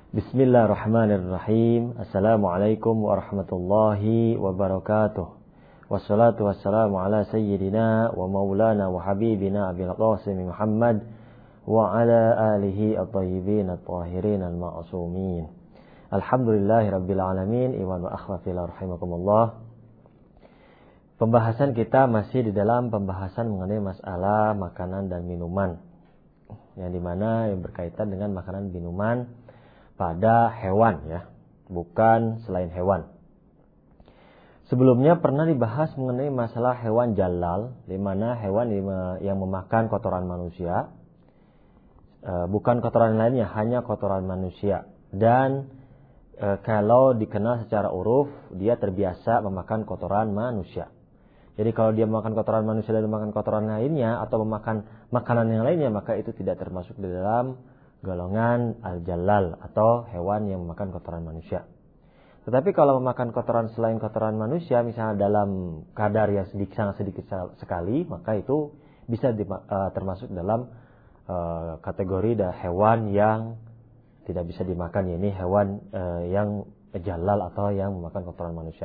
Bismillahirrahmanirrahim. Assalamualaikum warahmatullahi wabarakatuh. Wassalatu wassalamu ala sayyidina wa maulana wa habibina Abil Qasim Muhammad wa ala alihi at-tayyibin at-tahirin al-ma'sumin. Alhamdulillahi rabbil alamin. Iwan wa akhwafillah rahimakumullah. Pembahasan kita masih di dalam pembahasan mengenai masalah makanan dan minuman, yang dimana yang berkaitan dengan makanan dan minuman pada hewan, ya, bukan selain hewan. Sebelumnya pernah dibahas mengenai masalah hewan jalal, di mana hewan yang memakan kotoran manusia, bukan kotoran lainnya, hanya kotoran manusia. Dan kalau dikenal secara uruf, dia terbiasa memakan kotoran manusia. Jadi kalau dia memakan kotoran manusia dan memakan kotoran lainnya atau memakan makanan yang lainnya, maka itu tidak termasuk di dalam golongan al-jalal atau hewan yang memakan kotoran manusia. Tetapi kalau memakan kotoran selain kotoran manusia, misalnya dalam kadar yang sangat sedikit sekali, maka itu bisa termasuk dalam kategori hewan yang tidak bisa dimakan, yakni hewan yang jalal atau yang memakan kotoran manusia.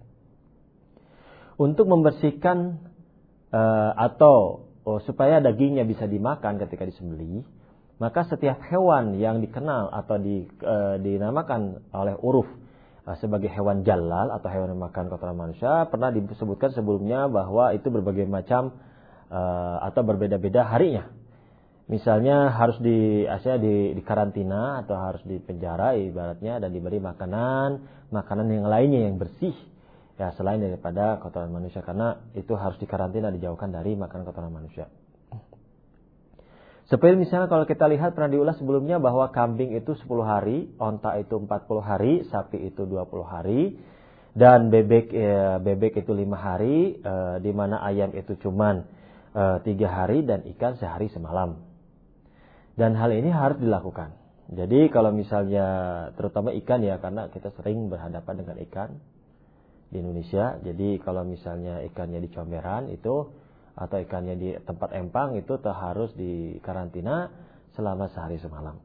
Untuk membersihkan atau supaya dagingnya bisa dimakan ketika disembelih, maka setiap hewan yang dikenal atau dinamakan oleh uruf sebagai hewan jalal atau hewan yang makan kotoran manusia, pernah disebutkan sebelumnya bahwa itu berbagai macam atau berbeda-beda harinya. Misalnya harus di karantina atau harus dipenjara ibaratnya, dan diberi makanan yang lainnya yang bersih, ya, selain daripada kotoran manusia, karena itu harus dikarantina, dijauhkan dari makanan kotoran manusia. Seperti misalnya kalau kita lihat pernah diulas sebelumnya bahwa kambing itu 10 hari, onta itu 40 hari, sapi itu 20 hari, dan bebek itu 5 hari, di mana ayam itu cuman 3 hari, dan ikan sehari semalam. Dan hal ini harus dilakukan. Jadi kalau misalnya terutama ikan, ya, karena kita sering berhadapan dengan ikan di Indonesia. Jadi kalau misalnya ikannya di comberan itu atau ikannya di tempat empang, itu harus dikarantina selama sehari semalam.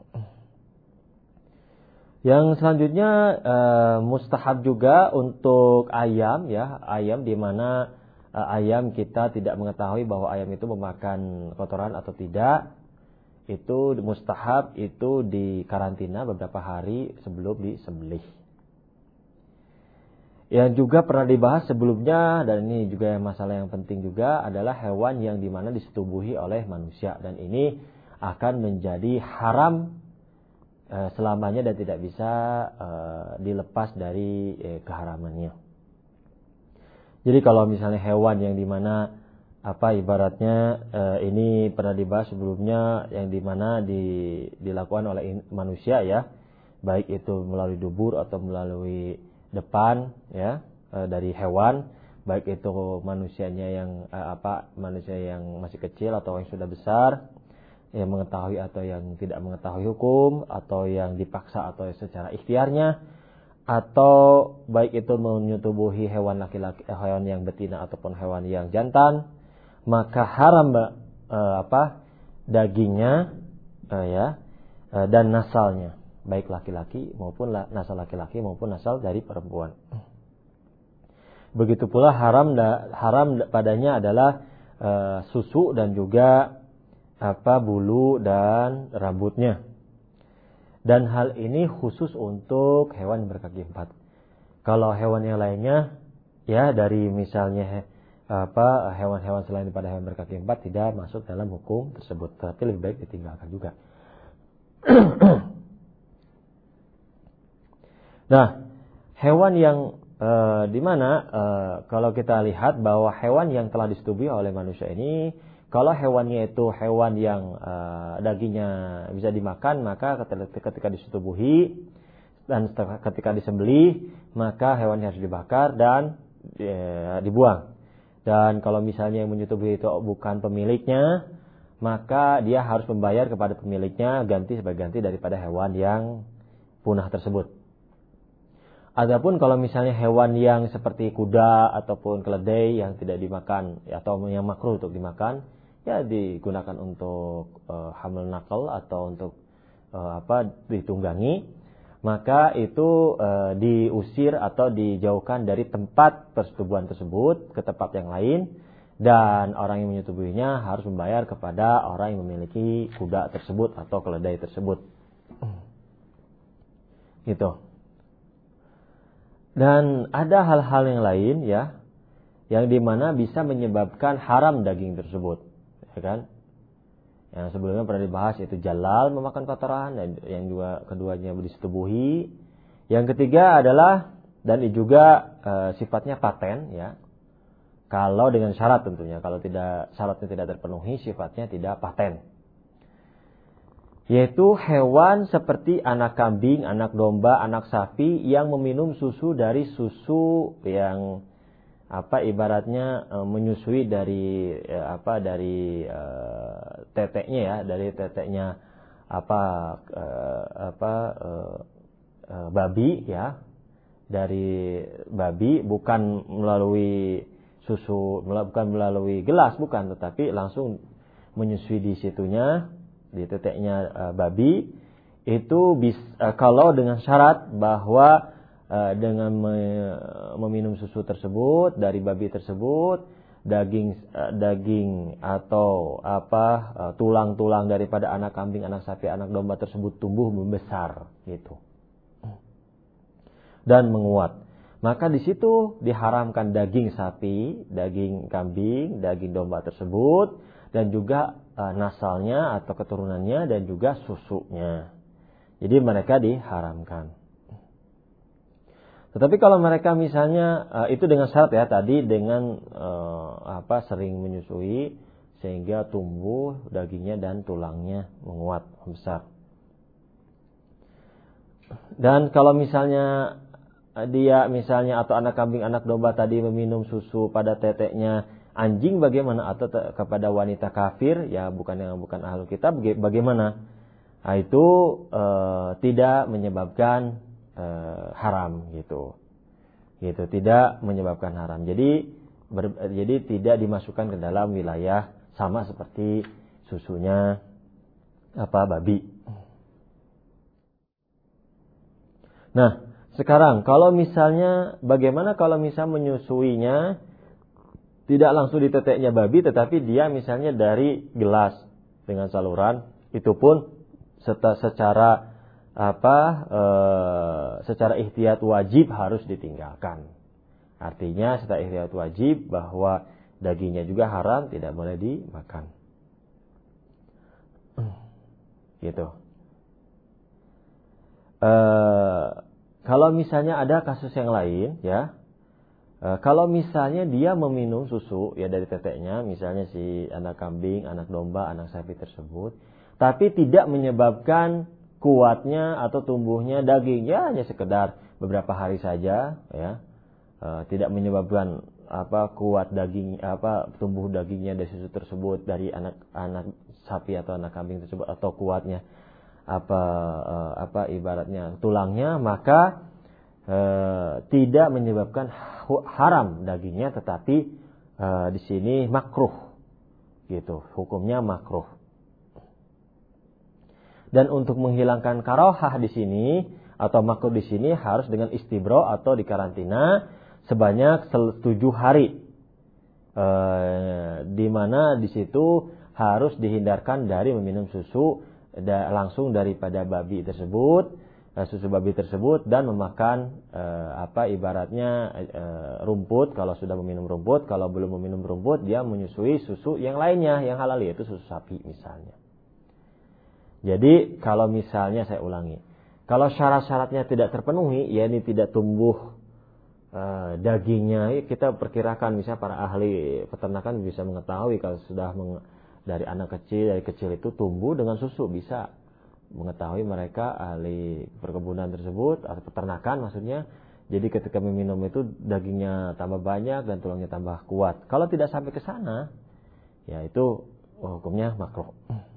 Yang selanjutnya mustahab juga untuk ayam, ya, ayam di mana ayam kita tidak mengetahui bahwa ayam itu memakan kotoran atau tidak, itu mustahab itu dikarantina beberapa hari sebelum disembelih. Yang juga pernah dibahas sebelumnya, dan ini juga masalah yang penting juga, adalah hewan yang dimana disetubuhi oleh manusia, dan ini akan menjadi haram selamanya dan tidak bisa dilepas dari keharamannya. Jadi kalau misalnya hewan yang dimana ibaratnya ini pernah dibahas sebelumnya, yang dimana dilakukan oleh manusia, ya, baik itu melalui dubur atau melalui depan, ya, dari hewan, baik itu manusianya yang manusia yang masih kecil atau yang sudah besar, yang mengetahui atau yang tidak mengetahui hukum, atau yang dipaksa atau secara ikhtiarnya, atau baik itu menyetubuhi hewan laki-laki, hewan yang betina ataupun hewan yang jantan, maka haram dagingnya, dan nasalnya, baik laki-laki maupun nasal laki-laki maupun nasal dari perempuan. Begitu pula haram padanya adalah susu dan juga bulu dan rambutnya. Dan hal ini khusus untuk hewan berkaki 4. Kalau hewan yang lainnya, ya, dari misalnya hewan-hewan selain daripada hewan berkaki 4 tidak masuk dalam hukum tersebut, tapi lebih baik ditinggalkan juga. Nah, hewan yang dimana kalau kita lihat bahwa hewan yang telah disetubuhi oleh manusia ini, kalau hewannya itu hewan yang dagingnya bisa dimakan, maka ketika disetubuhi dan ketika disembelih, maka hewannya harus dibakar dan dibuang. Dan kalau misalnya yang menyetubuhi itu bukan pemiliknya, maka dia harus membayar kepada pemiliknya sebagai ganti daripada hewan yang punah tersebut. Adapun kalau misalnya hewan yang seperti kuda ataupun keledai yang tidak dimakan, atau yang makruh untuk dimakan, ya digunakan untuk hamil nakal atau untuk ditunggangi, maka itu diusir atau dijauhkan dari tempat persetubuhan tersebut ke tempat yang lain, dan orang yang menyetubuhinya harus membayar kepada orang yang memiliki kuda tersebut atau keledai tersebut. Gitu. Dan ada hal-hal yang lain ya, yang dimana bisa menyebabkan haram daging tersebut, ya kan? Yang sebelumnya pernah dibahas, yaitu jalal, memakan kotoran, dan yang juga keduanya disetubuhi. Yang ketiga adalah, dan juga sifatnya paten ya. Kalau dengan syarat tentunya, kalau tidak syaratnya tidak terpenuhi, sifatnya tidak paten. Yaitu hewan seperti anak kambing, anak domba, anak sapi yang meminum susu dari susu yang ibaratnya menyusui dari teteknya ya, dari teteknya babi ya, dari babi, bukan melalui susu, bukan melalui gelas, bukan, tetapi langsung menyusui di situnya, di teteknya babi. Itu kalau dengan syarat bahwa dengan meminum susu tersebut dari babi tersebut, daging atau tulang-tulang daripada anak kambing, anak sapi, anak domba tersebut tumbuh membesar gitu dan menguat, maka di situ diharamkan daging sapi, daging kambing, daging domba tersebut, dan juga nasalnya atau keturunannya, dan juga susunya. Jadi mereka diharamkan. Tetapi kalau mereka misalnya itu dengan syarat ya tadi, dengan sering menyusui sehingga tumbuh dagingnya dan tulangnya menguat besar. Dan kalau misalnya dia misalnya atau anak kambing, anak domba tadi meminum susu pada teteknya anjing, bagaimana? Atau kepada wanita kafir ya, bukan ahlul kitab, bagaimana? Nah, itu tidak menyebabkan haram gitu, tidak menyebabkan haram. Jadi tidak dimasukkan ke dalam wilayah sama seperti susunya babi. Nah, sekarang kalau misalnya bagaimana kalau misalnya menyusuinya tidak langsung di teteknya babi, tetapi dia misalnya dari gelas dengan saluran, itu pun secara ihtiyat wajib harus ditinggalkan. Artinya secara ihtiyat wajib bahwa dagingnya juga haram, tidak boleh dimakan. Gitu. Kalau misalnya ada kasus yang lain ya, kalau misalnya dia meminum susu ya dari teteknya, misalnya si anak kambing, anak domba, anak sapi tersebut, tapi tidak menyebabkan kuatnya atau tumbuhnya dagingnya, hanya sekedar beberapa hari saja ya, tidak menyebabkan kuat daging tumbuh dagingnya dari susu tersebut, dari anak sapi atau anak kambing tersebut, atau kuatnya ibaratnya tulangnya, maka tidak menyebabkan haram dagingnya, tetapi di sini makruh gitu, hukumnya makruh. Dan untuk menghilangkan karohah di sini atau makruh di sini harus dengan istibro atau dikarantina sebanyak 7 hari, di mana di situ harus dihindarkan dari meminum susu langsung daripada babi tersebut, susu babi tersebut, dan memakan ibaratnya rumput. Kalau sudah meminum rumput, kalau belum meminum rumput, dia menyusui susu yang lainnya yang halal, yaitu susu sapi misalnya. Jadi kalau misalnya, saya ulangi, kalau syarat-syaratnya tidak terpenuhi, yakni tidak tumbuh dagingnya, kita perkirakan misalnya para ahli peternakan bisa mengetahui kalau sudah dari kecil itu tumbuh dengan susu, bisa mengetahui mereka ahli perkebunan tersebut atau peternakan maksudnya. Jadi ketika meminum itu dagingnya tambah banyak dan tulangnya tambah kuat. Kalau tidak sampai ke sana, ya itu hukumnya makruh.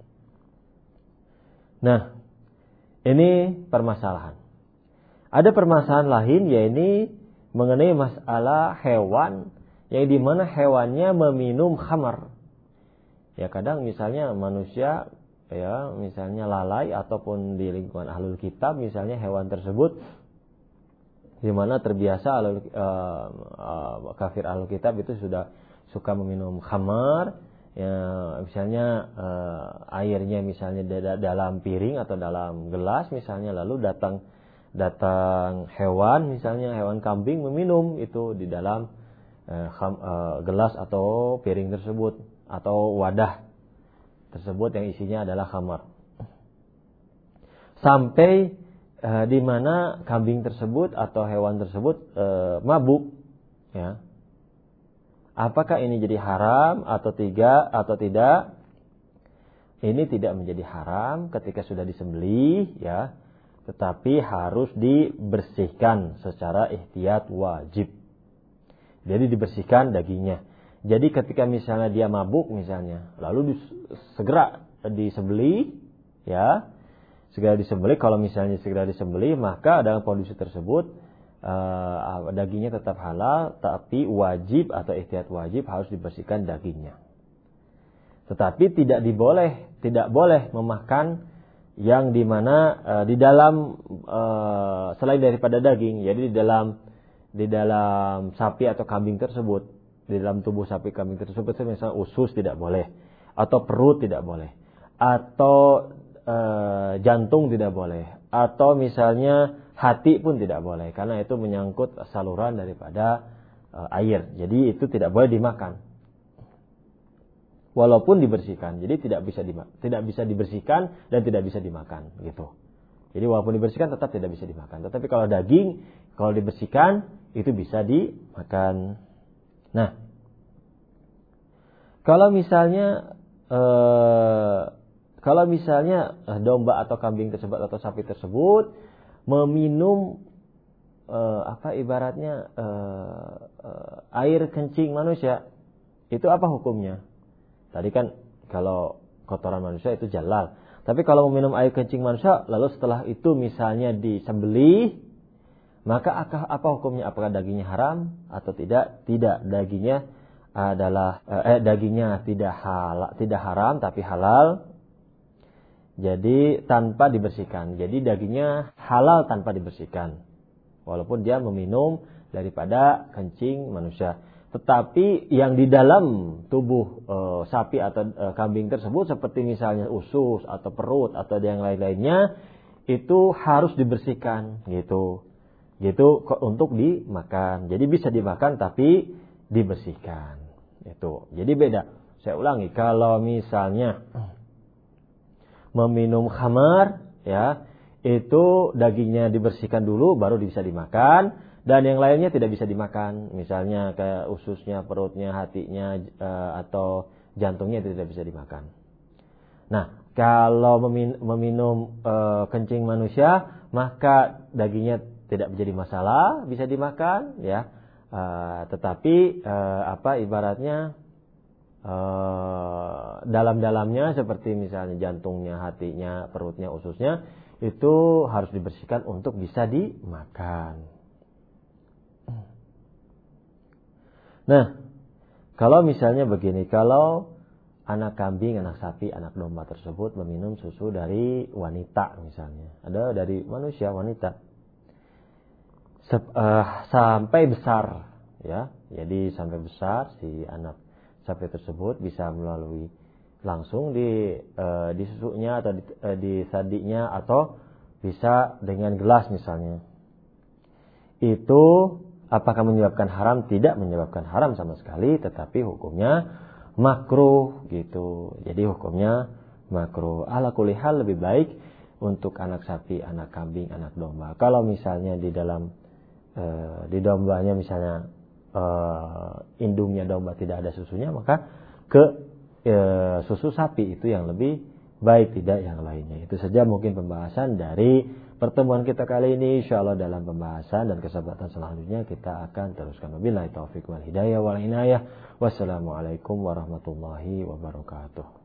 Nah, ini permasalahan. Ada permasalahan lain, yaitu mengenai masalah hewan yang dimana hewannya meminum khamar. Ya kadang misalnya manusia ya, misalnya lalai ataupun di lingkungan ahlul kitab misalnya hewan tersebut di mana terbiasa kafir ahlul kitab itu sudah suka meminum khamar, ya, misalnya airnya misalnya dalam piring atau dalam gelas misalnya, lalu datang hewan misalnya hewan kambing meminum itu di dalam gelas atau piring tersebut atau wadah tersebut yang isinya adalah khamar. Sampai di mana kambing tersebut atau hewan tersebut mabuk, ya. Apakah ini jadi haram atau tidak? Ini tidak menjadi haram ketika sudah disembelih, ya. Tetapi harus dibersihkan secara ihtiyat wajib. Jadi dibersihkan dagingnya. Jadi ketika misalnya dia mabuk misalnya, lalu segera disembelih, ya, segera disembelih. Kalau misalnya segera disembelih, maka dalam kondisi tersebut dagingnya tetap halal, tapi wajib atau ihtiyat wajib harus dibersihkan dagingnya. Tetapi tidak boleh memakan yang dimana di dalam selain daripada daging, jadi di dalam sapi atau kambing tersebut. Di dalam tubuh sapi kambing tersebut misalnya usus tidak boleh, atau perut tidak boleh, atau jantung tidak boleh, atau misalnya hati pun tidak boleh, karena itu menyangkut saluran daripada air. Jadi itu tidak boleh dimakan. Walaupun dibersihkan, jadi tidak bisa dibersihkan dan tidak bisa dimakan gitu. Jadi walaupun dibersihkan tetap tidak bisa dimakan. Tetapi kalau daging, kalau dibersihkan itu bisa dimakan. Nah, kalau misalnya domba atau kambing tersebut atau sapi tersebut meminum ibaratnya air kencing manusia, itu apa hukumnya? Tadi kan kalau kotoran manusia itu halal. Tapi kalau meminum air kencing manusia lalu setelah itu misalnya disembelih, maka apa hukumnya? Apakah dagingnya haram atau tidak? Tidak, dagingnya tidak haram tapi halal. Jadi tanpa dibersihkan. Jadi dagingnya halal tanpa dibersihkan. Walaupun dia meminum daripada kencing manusia. Tetapi yang di dalam tubuh sapi atau kambing tersebut seperti misalnya usus atau perut atau yang lain-lainnya itu harus dibersihkan gitu untuk dimakan. Jadi bisa dimakan tapi dibersihkan itu. Jadi beda. Saya ulangi, kalau misalnya meminum khamar, ya, itu dagingnya dibersihkan dulu baru bisa dimakan, dan yang lainnya tidak bisa dimakan. Misalnya kayak ususnya, perutnya, hatinya atau jantungnya itu tidak bisa dimakan. Nah, kalau meminum kencing manusia, maka dagingnya tidak menjadi masalah, bisa dimakan, ya. Tetapi ibaratnya dalam-dalamnya seperti misalnya jantungnya, hatinya, perutnya, ususnya itu harus dibersihkan untuk bisa dimakan. Nah, kalau misalnya begini, kalau anak kambing, anak sapi, anak domba tersebut meminum susu dari wanita misalnya, ada dari manusia wanita, sampai besar, ya, jadi sampai besar si anak sapi tersebut bisa melalui langsung di susunya atau di sadinya atau bisa dengan gelas misalnya. Itu apakah menyebabkan haram? Tidak menyebabkan haram sama sekali, tetapi hukumnya makruh gitu. Jadi hukumnya makruh. Ala kulli hal lebih baik untuk anak sapi, anak kambing, anak domba. Kalau misalnya di dombanya misalnya indungnya domba tidak ada susunya, maka susu sapi itu yang lebih baik, tidak yang lainnya. Itu saja mungkin pembahasan dari pertemuan kita kali ini. Insyaallah dalam pembahasan dan kesempatan selanjutnya kita akan teruskan. Wabillahi taufiq wal hidayah wal inayah. Wassalamualaikum warahmatullahi wabarakatuh.